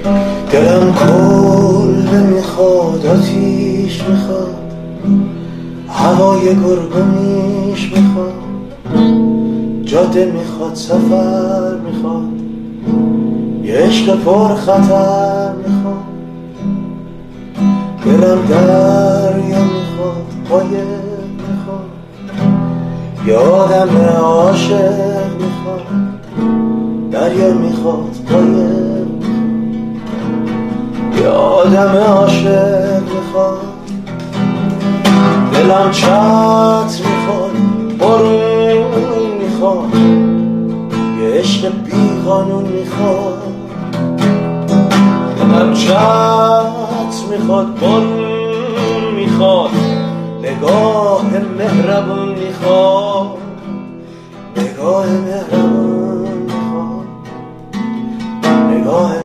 دلم کل میخواد، آتیش میخواد، هوای گرگومیش میخواد، جاده میخواد، سفر میخواد، یه عشق پر خطر میخواد. دلم دریا میخواد، قایق میخواد، یه آدم عاشق میخواد. دریا میخواد، قایق میخواد، یه آدم عاشق میخواد. دلم چتر میخواد، بارون میخواد، یه عشق بی قانون میخواد. دلم چتر میخواد، بارون میخواد، نگاه مهربون میخواد، نگاه مهربون میخواد، نگاه